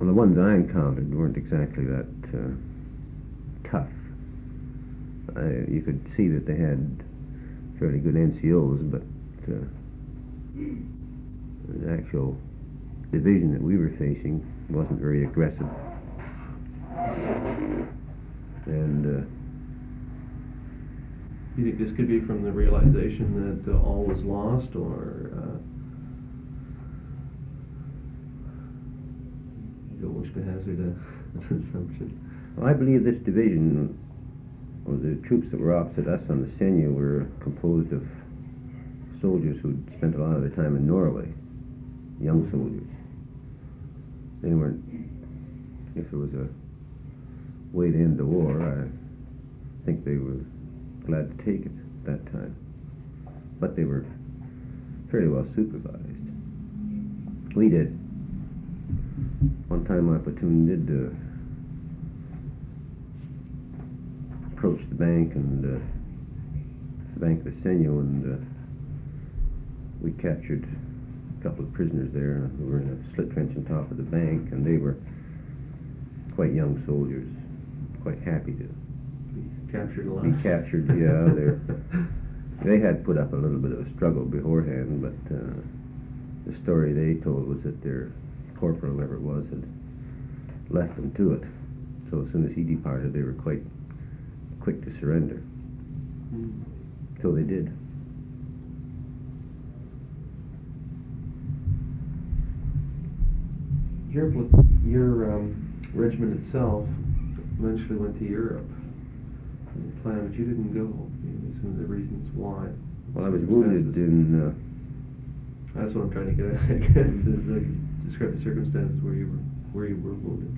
Well, the ones I encountered weren't exactly that tough. You could see that they had fairly good NCOs, but the actual division that we were facing wasn't very aggressive. And you think this could be from the realization that all was lost, or you don't wish to hazard an assumption? well, I believe this division, or the troops that were opposite us on the Senja, were composed of soldiers who'd spent a lot of their time in Norway, young soldiers. They weren't, if there was a way to end the war, I think they were glad to take it at that time. But they were fairly well supervised. We did. One time my platoon did approach the bank and the bank of the Senja, and we captured a couple of prisoners there who were in a slit trench on top of the bank, and they were quite young soldiers, quite happy to Be captured alive. be captured. Yeah, they had put up a little bit of a struggle beforehand, but the story they told was that their corporal, whoever it was, had left them to it. So as soon as he departed, they were quite quick to surrender. So they did. Your regiment itself eventually went to Europe. The plan, but you didn't go. Maybe some of the reasons why. Well, I was wounded in. That's what I'm trying to get at. I guess is describe the circumstances where you were wounded.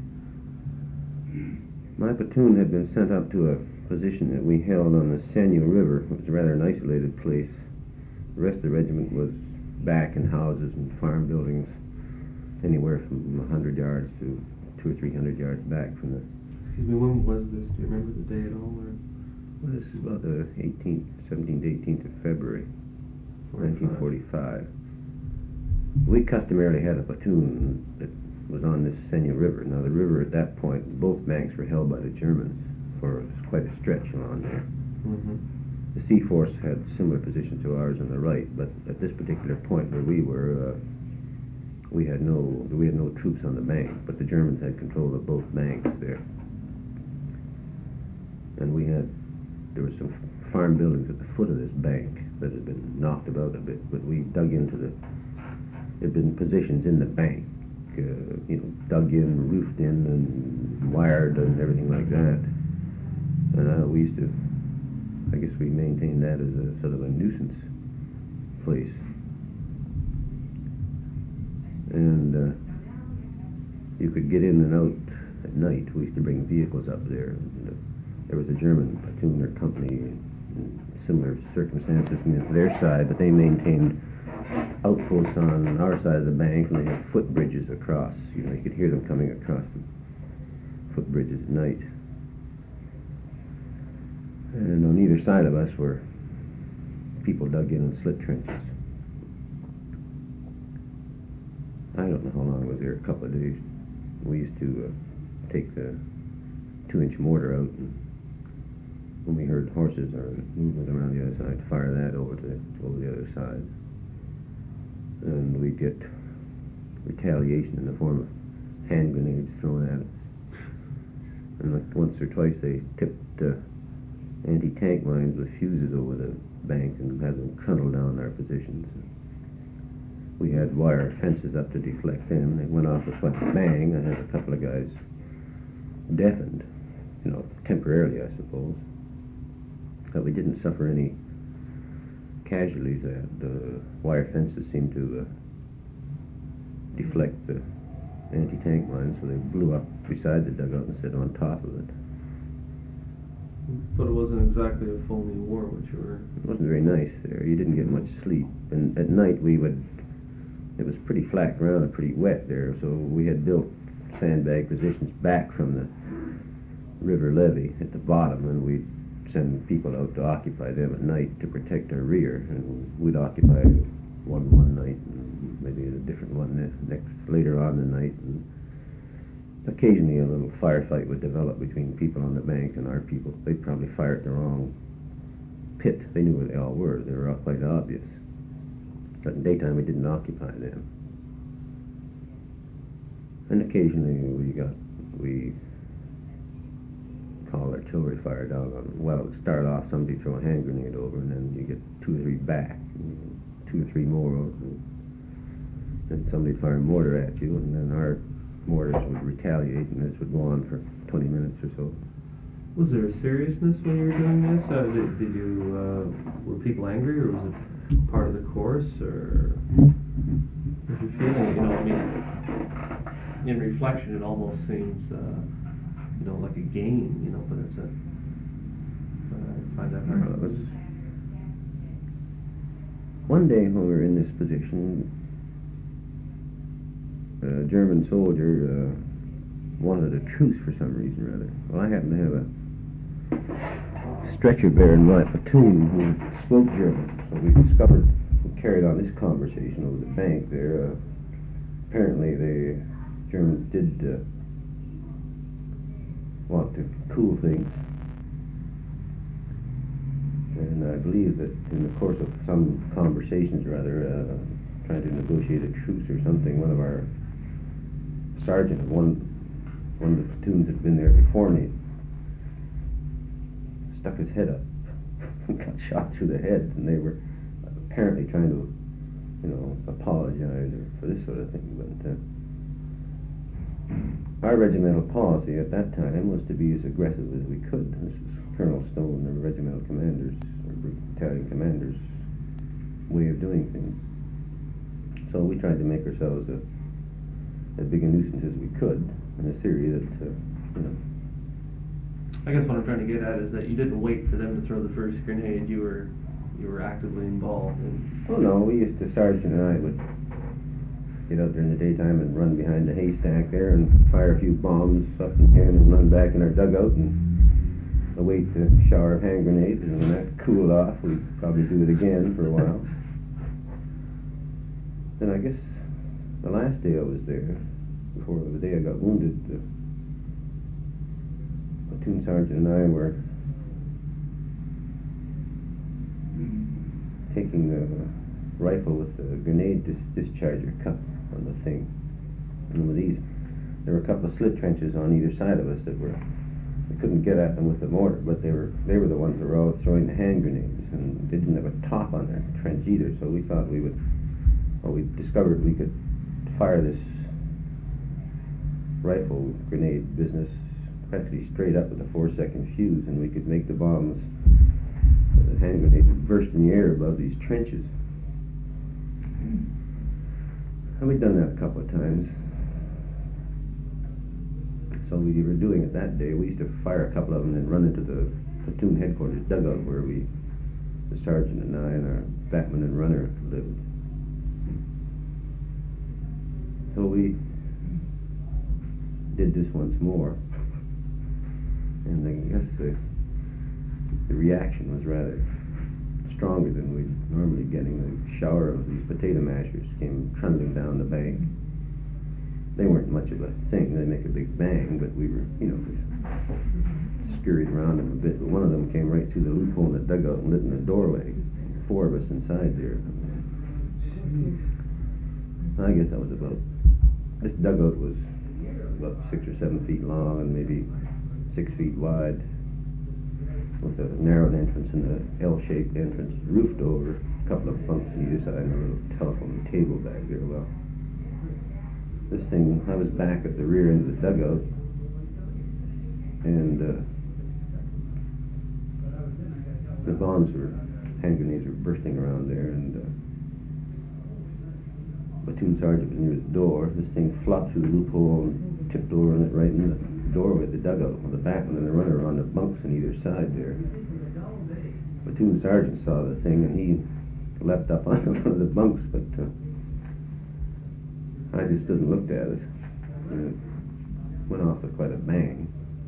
My platoon had been sent up to a position that we held on the Senja River. It was rather an isolated place. The rest of the regiment was back in houses and farm buildings, anywhere from 100 yards to 200 or 300 yards back from the... Excuse me, when was this? Do you remember the day at all? Or? Well, this is about the 17th to 18th of February, 1945. We customarily had a platoon that was on this Senja River. Now, the river at that point, both banks were held by the Germans for quite a stretch along there. The Sea Force had similar positions to ours on the right, but at this particular point where we were, we had no troops on the bank, but the Germans had control of both banks there. And there were some farm buildings at the foot of this bank that had been knocked about a bit, but we dug into there'd been positions in the bank, dug in, roofed in, and wired and everything like that. And we used to, I guess we maintained that as a sort of a nuisance place. And you could get in and out at night. We used to bring vehicles up there. And, there was a German platoon or company in similar circumstances on their side, but they maintained outposts on our side of the bank, and they had footbridges across. You could hear them coming across the footbridges at night. And on either side of us were people dug in slit trenches. I don't know how long I was there, a couple of days. We used to take the 2-inch mortar out, and when we heard horses or movement around the other side, fire that over the other side. And we'd get retaliation in the form of hand grenades thrown at us. And like once or twice they tipped anti-tank mines with fuses over the bank and had them trundle down our positions. We had wire fences up to deflect them. They went off with such a bang. I had a couple of guys deafened, temporarily, I suppose. But we didn't suffer any casualties. The wire fences seemed to deflect the anti-tank mines, so they blew up beside the dugout instead of on top of it. But it wasn't exactly a foamy war, which you were... It wasn't very nice there. You didn't get much sleep. And at night it was pretty flat ground and pretty wet there, so we had built sandbag positions back from the river levee at the bottom, and we'd send people out to occupy them at night to protect our rear, and we'd occupy one night and maybe a different one later on the night, and occasionally a little firefight would develop between people on the bank and our people. They'd probably fire at the wrong pit. They knew where they all were. They were all quite obvious. But in daytime, we didn't occupy them. And occasionally we call artillery fire down on, well, it would start off, somebody throw a hand grenade over, and then you get 2 or 3 back, and 2 or 3 more, and then somebody fire a mortar at you, and then our mortars would retaliate, and this would go on for 20 minutes or so. Was there a seriousness when you were doing this? Did you, were people angry, or was it part of the course, or was you feeling, you know, I mean, in reflection it almost seems, you know, like a game, you know, but it's a, I find that hard. Well, it was one day when we were in this position, a German soldier wanted a truce for some reason or other. Well, I happened to have a stretcher bearer in my platoon who spoke German, so we discovered, we carried on this conversation over the bank there. Apparently the Germans did want to cool things, and I believe that in the course of some conversations or other, trying to negotiate a truce or something, one of our sergeant of one of the platoons that had been there before me stuck his head up and got shot through the head, and they were apparently trying to, you know, apologize for this sort of thing, but our regimental policy at that time was to be as aggressive as we could. This was Colonel Stone, the regimental commander's, or battalion commander's way of doing things. So we tried to make ourselves as big a nuisance as we could in a theory that, you know. I guess what I'm trying to get at is that you didn't wait for them to throw the first grenade. You were actively involved in... Oh no, the sergeant and I would get out there in the daytime and run behind the haystack there and fire a few bombs up in the air and run back in our dugout and await the shower of hand grenades, and when that cooled off, we'd probably do it again for a while. Then I guess the last day I was there, before the day I got wounded, the platoon sergeant and I were taking the rifle with the grenade discharger cup on the thing. And with these, there were a couple of slit trenches on either side of us that we couldn't get at them with the mortar, but they were the ones that were always throwing the hand grenades, and they didn't have a top on their trench either, so we thought we discovered we could fire this rifle grenade business practically straight up with a 4-second fuse, and we could make the bombs, the hand grenades would burst in the air above these trenches. And we'd done that a couple of times. So we were doing it that day. We used to fire a couple of them and then run into the platoon headquarters dugout where the sergeant and I and our batman and runner lived. So we did this once more. And I guess the reaction was rather stronger than we'd normally getting. The shower of these potato mashers came trundling down the bank. They weren't much of a thing. They make a big bang, but we were, you know, scurried around them a bit. But one of them came right through the loophole in the dugout and lit in the doorway. 4 of us inside there. I guess that was this dugout was about 6 or 7 feet long and maybe 6 feet wide, with a narrowed entrance and an L-shaped entrance, roofed over, a couple of bunks on either side, and a little telephone table back there. Well, this thing, I was back at the rear end of the dugout, and the bombs hand grenades were bursting around there, and platoon sergeant was near the door. This thing flopped through the loophole and tipped over and it right in the doorway of the dugout, on the back, and then the runner on the bunks on either side there. Platoon sergeant saw the thing and he leapt up on one of the bunks, but I just stood and looked at it, and it went off with quite a bang.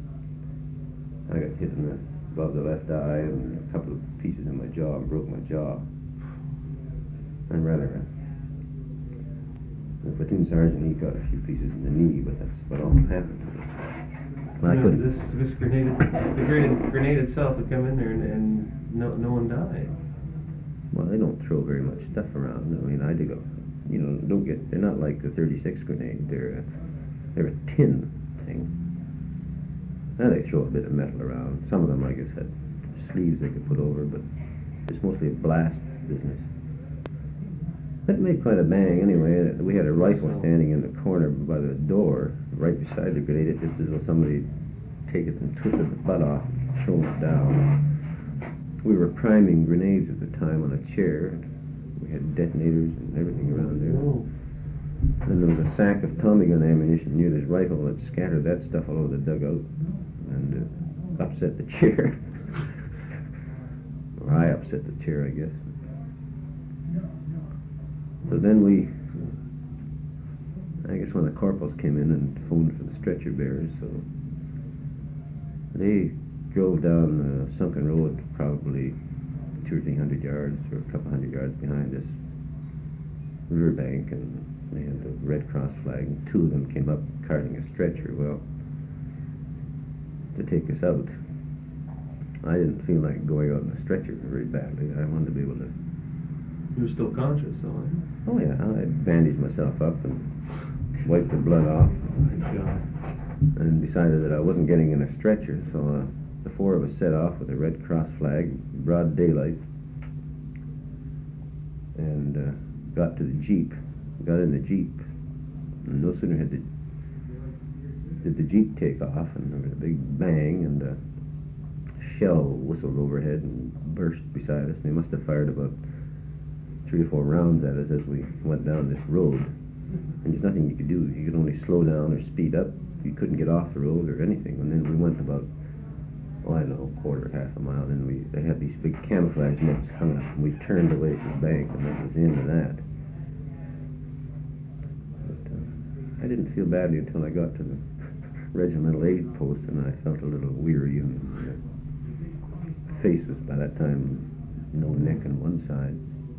I got hit above the left eye and a couple of pieces in my jaw and broke my jaw. I'm rather The platoon sergeant, he got a few pieces in the knee, but that's what all happened. Well, I No, couldn't. this grenade itself would come in there and no one died. Well, they don't throw very much stuff around. I mean, I dig up, they're not like the 36 grenade. They're a tin thing. Now they throw a bit of metal around. Some of them, I guess, had sleeves they could put over, but it's mostly a blast business. That made quite a bang anyway. We had a rifle standing in the corner by the door, right beside the grenade. It just as though somebody had taken it and twisted the butt off and thrown it down. We were priming grenades at the time on a chair. We had detonators and everything around there. Oh. And there was a sack of Tommy gun ammunition near this rifle that scattered that stuff all over the dugout and upset the chair. Or I upset the chair, I guess. So then I guess when the corporals came in and phoned for the stretcher bearers, so they drove down the sunken road probably 200 or 300 yards or a couple hundred yards behind this riverbank, and they had the Red Cross flag, and two of them came up carting a stretcher, well, to take us out. I didn't feel like going out in a stretcher very badly. I wanted to be able to... You were still conscious, though, eh? Oh yeah, I bandaged myself up and wiped the blood off. My God. And decided that I wasn't getting in a stretcher, so the four of us set off with a Red Cross flag, broad daylight, and got to the Jeep. Got in the Jeep, and no sooner did the Jeep take off, and there was a big bang, and a shell whistled overhead and burst beside us. They must have fired about 3 or 4 rounds at us as we went down this road. And there's nothing you could do. You could only slow down or speed up. You couldn't get off the road or anything. And then we went about, I don't know, half a mile, and they had these big camouflage nets hung up, and we turned away from the bank, and that was the end of that. But I didn't feel badly until I got to the regimental aid post, and I felt a little weary, and my face was by that time no neck on one side.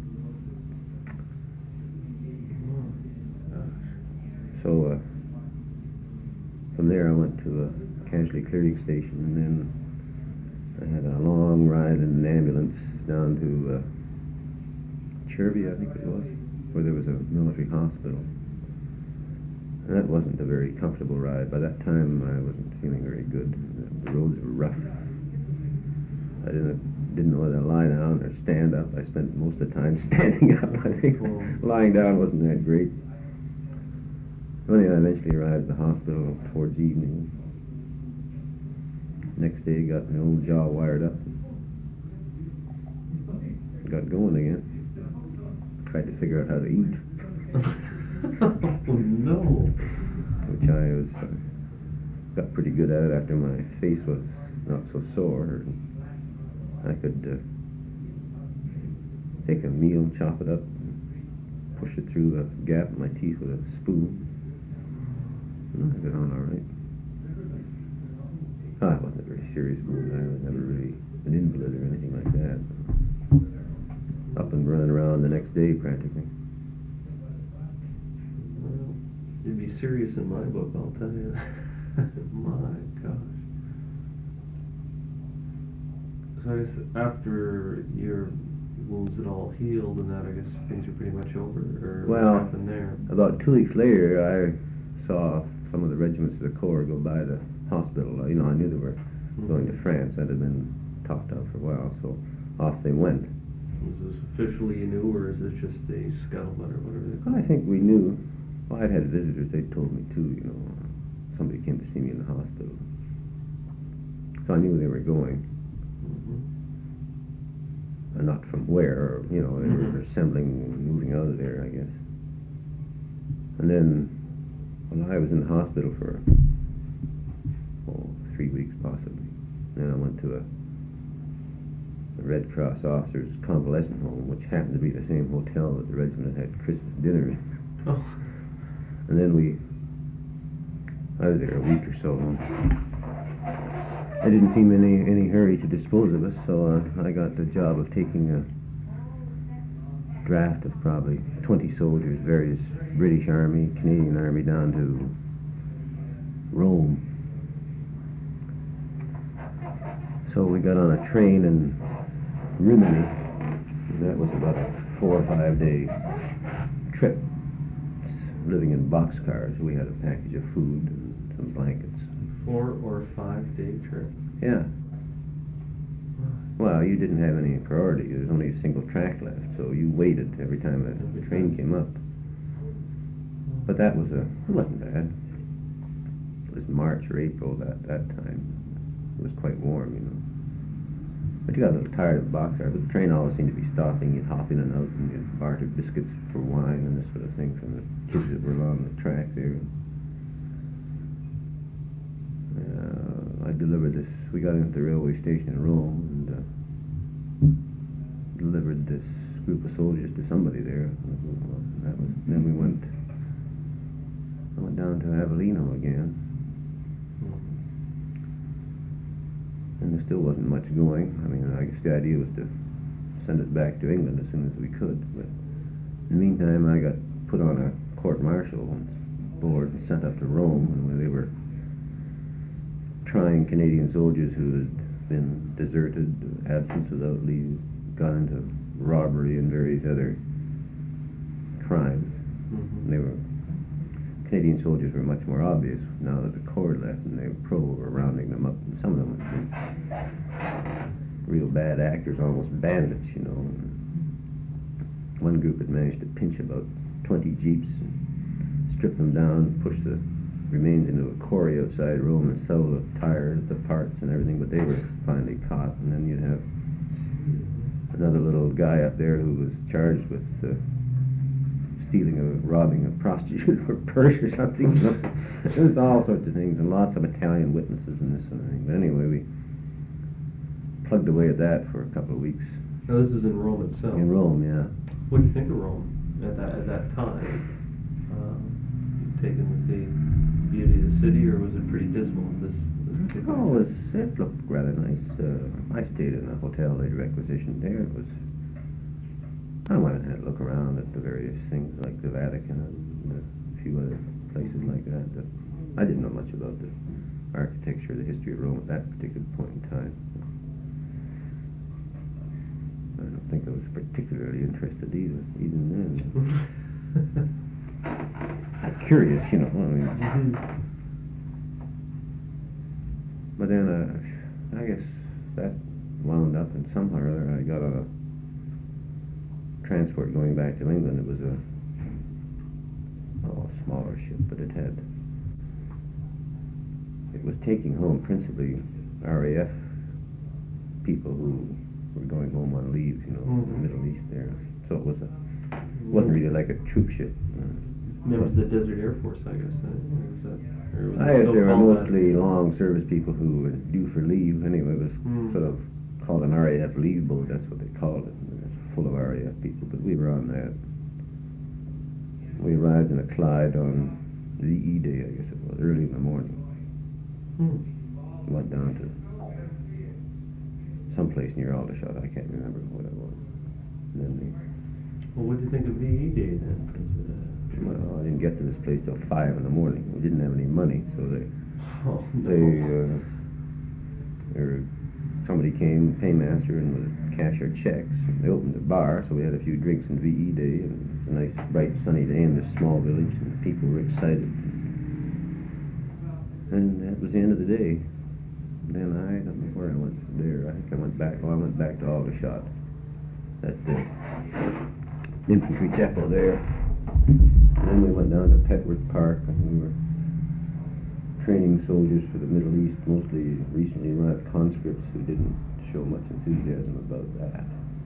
So from there I went to a casualty clearing station, and then I had a long ride in an ambulance down to Cherby, I think it was, where there was a military hospital. And that wasn't a very comfortable ride. By that time I wasn't feeling very good. The roads were rough. I didn't know whether to lie down or stand up. I spent most of the time standing up. I think lying down wasn't that great. Anyway, I eventually arrived at the hospital towards evening. Next day, got my old jaw wired up. Got going again. Tried to figure out how to eat. Oh no! Which I got pretty good at it after my face was not so sore. I could take a meal, chop it up, push it through the gap in my teeth with a spoon. I got on all right. It wasn't a very serious wound. I was never really an invalid or anything like that. Up and running around the next day, practically. Well, you'd be serious in my book, I'll tell you. My gosh. So I guess after your wounds had all healed and that, I guess things are pretty much over, or what happened there? About 2 weeks later, I saw some of the regiments of the Corps go by the hospital. I knew they were going to France. That had been talked of for a while, so off they went. Was this officially you knew, or is this just a scuttlebutt or whatever they call I it? think we knew. Well, I'd had visitors. They told me too. Somebody came to see me in the hospital, so I knew they were going, and not from where. They were assembling and moving out of there, I guess. And then, I was in the hospital for 3 weeks possibly. Then I went to a Red Cross officers' convalescent home, which happened to be the same hotel that the regiment had Christmas dinner in. Oh. And then I was there a week or so. I didn't seem in any hurry to dispose of us, so I got the job of taking a draft of probably 20 soldiers, various British Army, Canadian Army, down to Rome. So we got on a train in Rimini. That was about a 4 or 5 day trip, living in boxcars. We had a package of food and some blankets. 4 or 5 day trip? Yeah. Well, you didn't have any priority. There was only a single track left, so you waited every time a train came up. But it wasn't bad. It was March or April that time. It was quite warm, you know. But you got a little tired of the boxcar, but the train always seemed to be stopping. You'd hop in and out, and you'd barter biscuits for wine and this sort of thing from the kids that were along the track there. I delivered this. We got into the railway station in Rome and delivered this group of soldiers to somebody there. Then I went down to Avellino again, and there still wasn't much going. I mean, I guess the idea was to send us back to England as soon as we could. But in the meantime, I got put on a court-martial board and sent up to Rome, and they were trying Canadian soldiers who had been deserted, absence without leave, got into robbery and various other crimes. Canadian soldiers were much more obvious now that the Corps left, and they were rounding them up. And some of them had been real bad actors, almost bandits, you know. And one group had managed to pinch about 20 jeeps and strip them down, push the remains into a quarry outside Rome and sell the tires, the parts and everything, but they were finally caught. And then you'd have another little guy up there who was charged with robbing a prostitute or purse or something. You know? There was all sorts of things, and lots of Italian witnesses and this sort of thing. But anyway, we plugged away at that for a couple of weeks. Now this is in Rome itself? In Rome, yeah. What did you think of Rome at that time? Taken with the beauty of the city, or was it pretty dismal? It looked rather nice. I stayed in a hotel they'd requisitioned there. I went and had a look around at the various things like the Vatican and a few other places like that. I didn't know much about the architecture, the history of Rome at that particular point in time. I don't think I was particularly interested even then. I'm curious, you know. I mean, but then I guess that wound up, and somehow or other I got on a transport going back to England. It was a smaller ship, but it was taking home principally RAF people who were going home on leave, you know, in the Middle East there. So it wasn't really like a troop ship. Members of the Desert Air Force, I guess. They were mostly long service people who were due for leave. Anyway, it was sort of called an RAF leave boat. That's what they called it. Full of RAF people, but we were on that. We arrived in a Clyde on VE Day, I guess it was, early in the morning. Went down to someplace near Aldershot. I can't remember what it was. And then well, what did you think of VE Day then? Well, I didn't get to this place till 5 in the morning. We didn't have any money, so somebody came, paymaster, and would cash our checks. They opened the bar, so we had a few drinks in VE Day, and it was a nice, bright, sunny day in this small village, and people were excited. And that was the end of the day. Then I don't know where I went from there. I think I went back to Aldershot. That infantry depot there. And then we went down to Petworth Park, and we were training soldiers for the Middle East, mostly recently arrived conscripts who didn't show much enthusiasm about that.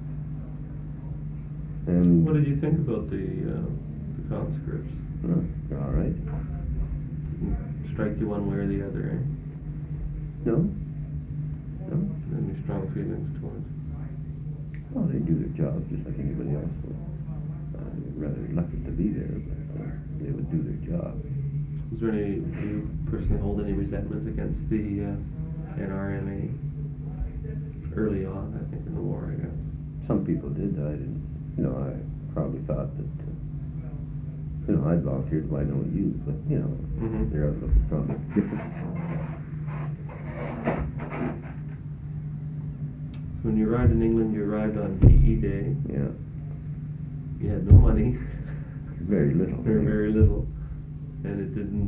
And what did you think about the conscripts? They're all right. Didn't strike you one way or the other, eh? No. Any strong feelings towards? Well, they do their jobs just like anybody else would. They're rather reluctant to be there, but they would do their job. Do you personally hold any resentment against the NRMA early on, I think, in the war, I guess? Some people did. I didn't. You know, probably thought that, I'd volunteered, why don't you? But, Mhm. their outlook was probably different. So when you arrived in England, you arrived on PE Day. Yeah, You had no money. very little. Very little. And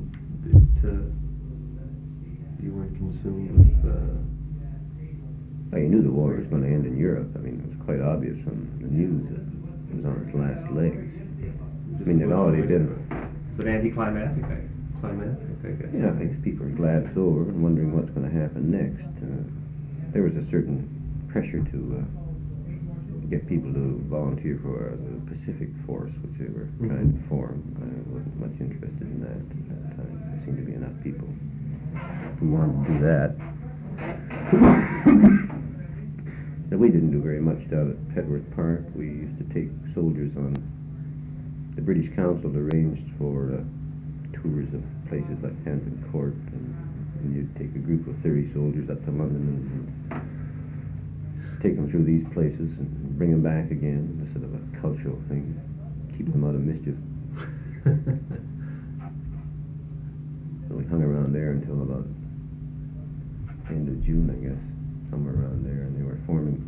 you weren't consumed with, Well, you knew the war was going to end in Europe. I mean, it was quite obvious from the news that it was on its last legs. I mean, it already been. But anticlimactic, I guess. Yeah, I think people are glad it's over and wondering what's going to happen next. There was a certain pressure to get people to volunteer for the Pacific Force, which they were trying to form. I wasn't much interested in that at that time. There seemed to be enough people who wanted to do that. But we didn't do very much down at Petworth Park. We used to take soldiers on. The British Council arranged for tours of places like Hampton Court, and you'd take a group of 30 soldiers up to London and take them through these places and bring them back again, a sort of a cultural thing, keep them out of mischief. So we hung around there until about end of June, I guess, somewhere around there, and they were forming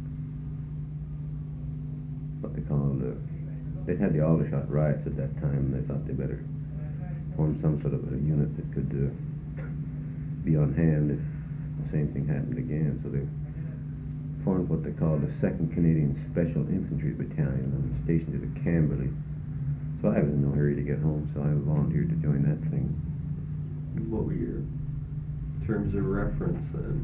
what they called, they'd had the Aldershot riots at that time, and they thought they better form some sort of a unit that could be on hand if the same thing happened again. So they formed what they called the 2nd Canadian Special Infantry Battalion, and was stationed at Camberley. So I was in no hurry to get home, so I volunteered to join that thing. What were your terms of reference then?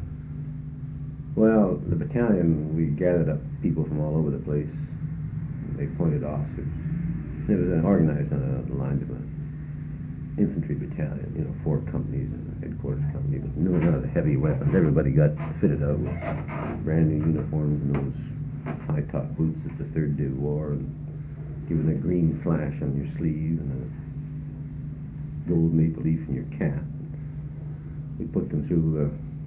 Well, the battalion, we gathered up people from all over the place. They appointed officers. It was organized on the lines of an infantry battalion, 4 companies and a headquarters company, but none of the heavy weapons. Everybody got fitted out with brand new uniforms and those high-top boots that the Third Day wore, and given a green flash on your sleeve and a gold maple leaf in your cap. We put them through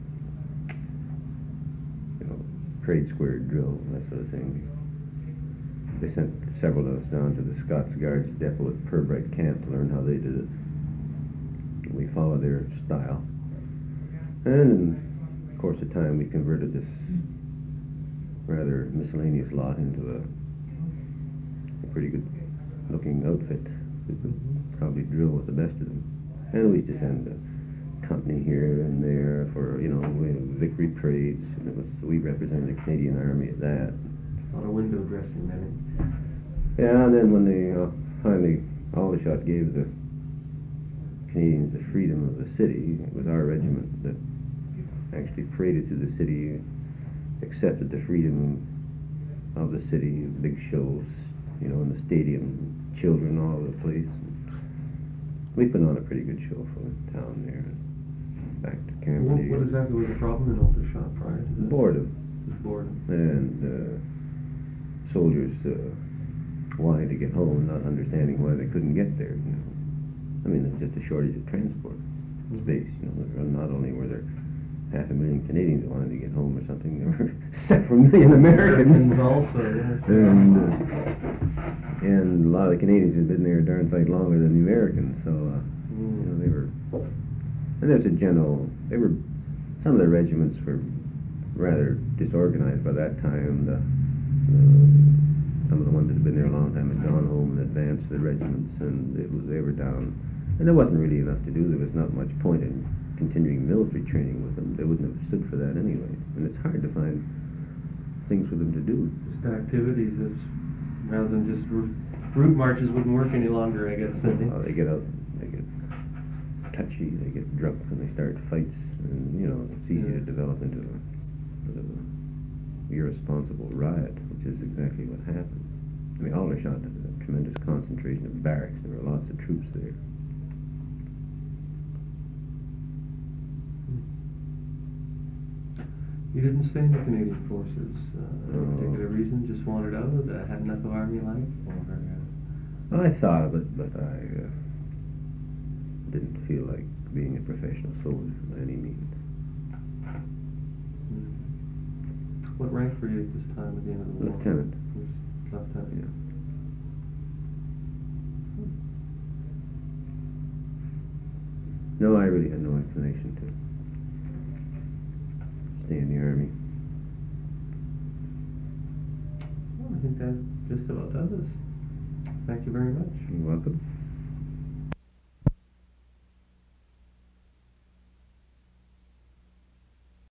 parade square drill, that sort of thing. They sent several of us down to the Scots Guards depot at Purbright Camp to learn how they did it. And we followed their style. And in the course of time, we converted this rather miscellaneous lot into a pretty good looking outfit. We could probably drill with the best of them. And we used to send a company here and there for, victory parades. And we represented the Canadian Army at that. A lot of window dressing, then. Yeah, and then when they finally Aldershot gave the Canadians the freedom of the city, it was our regiment that actually paraded through the city, accepted the freedom of the city, big shows, in the stadium, children all over the place. We put on a pretty good show for the town there. Back to Camp. What exactly was the problem in Aldershot prior to that? Boredom. Boredom. And soldiers wanting to get home, not understanding why they couldn't get there. I mean, it's just a shortage of transport space. Not only were there 500,000 Canadians wanting to get home or something, there were several million Americans also. And a lot of the Canadians had been there a darn sight longer than the Americans, so they were. And there's a general. Some of the regiments were rather disorganized by that time. Some of the ones that had been there a long time had gone home and advanced the regiments, and they were down. And there wasn't really enough to do. There was not much point in continuing military training with them. They wouldn't have stood for that anyway. And it's hard to find things for them to do. Just activities, rather than just route marches wouldn't work any longer, I guess. They get out, they get touchy, they get drunk, and they start fights. And, it's easy to develop into a sort of irresponsible riot, which is exactly what happened. I mean, Aldershot had a tremendous concentration of barracks. There were lots of troops there. You didn't stay in the Canadian Forces. Any particular reason? Just wanted out? Had enough of army life? Well, I thought of it, but I didn't feel like being a professional soldier by any means. What rank were you at this time at the end of the war? Lieutenant. Lieutenant. Yeah. No, I really had no inclination to stay in the Army. Well, I think that just about does it. Thank you very much. You're welcome.